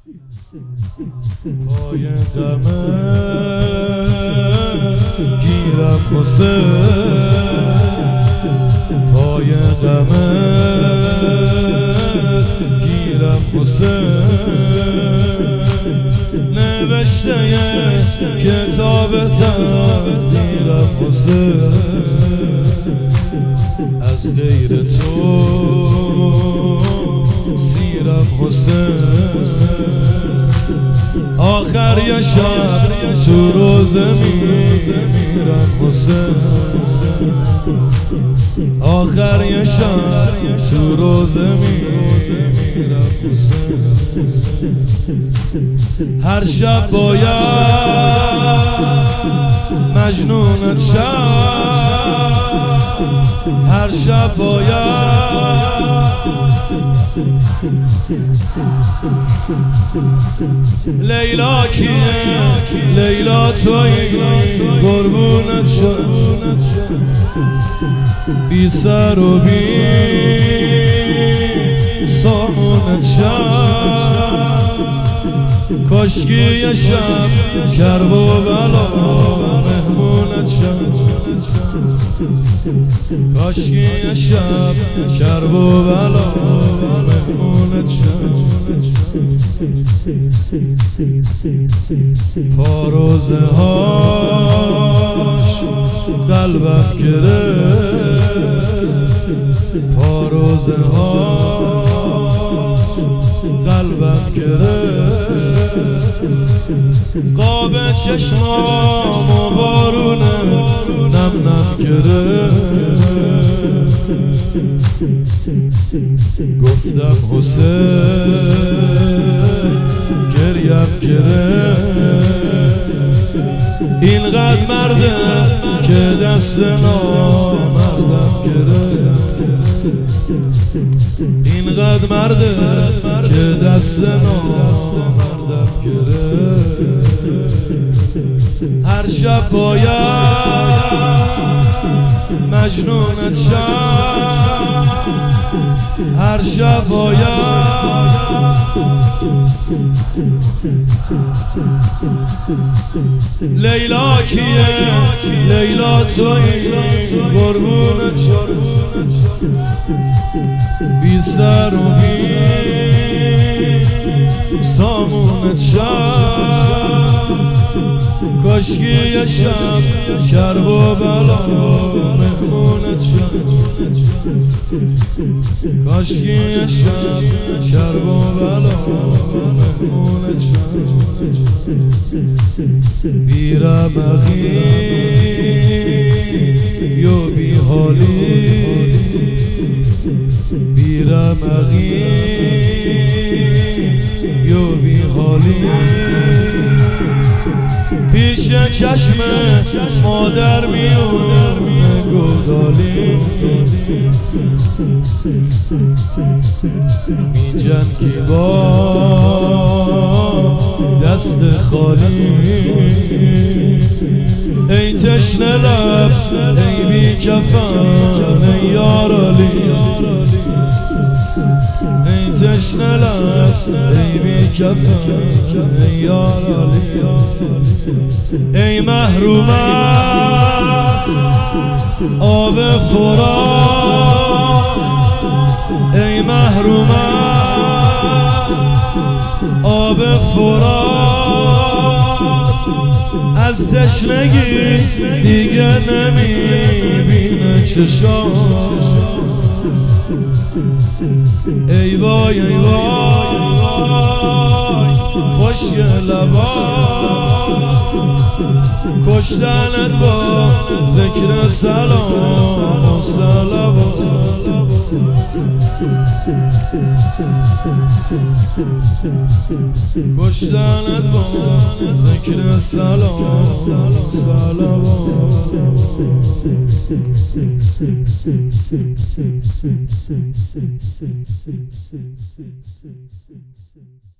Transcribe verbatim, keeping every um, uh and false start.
پای دمه گیرم حسین، پای دمه گیرم حسین، نوشته کتاب تقدیرم حسین، از غیر تو سیرم حسین، آخر یه شب تو روزه میرم حسین، آخر یه شب تو روزه میرم حسین، هر شب باید مجنونت شب، هر شب باید لیلا کیه، لیلا تویی قربونت شد، بی سر و بی سامونت شد، کاشکی یه شب کرب و بلا مهمونت شد، کاشکی یه شب کرب و بلا مهمونت شد، پاروزه هاش قلبم گرفت، پاروزه هاش قلبم گرفت، قاب چشمام و بارونه نم نم گرفت، گفتم حسین گریم گرفت، اینقدر مرده که دست نامردم گرفت، اینقدر مرده که دست نامردم گرفت، هر شب باید مجنونت شب، هر شب باید لیلا کیه، لیلا تویی قربونت شد، بی سر و بی سامونت شد، کاشکی یه شب کرب و بلا مهمونت شد، کاشکی یه شب کرب و بلا مهمونت شد، بی رمقی و بی حالی، بی رمقی و بی حالی، پیش چشم مادر میونه گودالی، می جنگی با دست خالی، ای تشنه لب ای بی کفن ای یار علی، ای تشنه لب ای بی کفن ای یار علی، ای محرومت آب فرات، ای محرومت آب فرات، از تشنگی دیگه نمیبینه چشام، ای وای ای وای خوشی لبات، کشتنت با ذکر سلام و صلوات، کشتنت با ذکر سلام و صلوات.